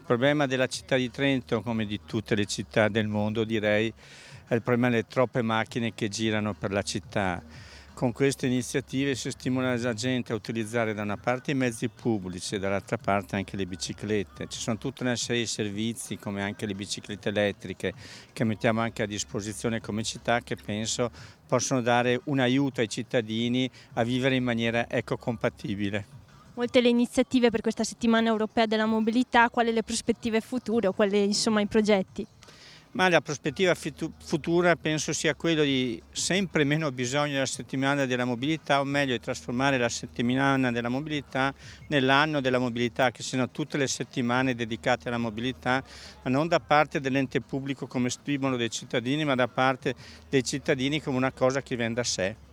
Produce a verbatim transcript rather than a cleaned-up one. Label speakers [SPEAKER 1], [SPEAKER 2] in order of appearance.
[SPEAKER 1] problema della città di Trento, come di tutte le città del mondo direi, è il problema delle troppe macchine che girano per la città. Con queste iniziative si stimola la gente a utilizzare da una parte i mezzi pubblici e dall'altra parte anche le biciclette. Ci sono tutta una serie di servizi come anche le biciclette elettriche che mettiamo anche a disposizione come città, che penso possono dare un aiuto ai cittadini a vivere in maniera ecocompatibile.
[SPEAKER 2] Molte le iniziative per questa settimana europea della mobilità, quali le prospettive future o quali insomma i progetti?
[SPEAKER 1] Ma la prospettiva futura penso sia quello di sempre meno bisogno della settimana della mobilità, o meglio di trasformare la settimana della mobilità nell'anno della mobilità, che siano tutte le settimane dedicate alla mobilità, ma non da parte dell'ente pubblico come stimolo dei cittadini, ma da parte dei cittadini come una cosa che viene da sé.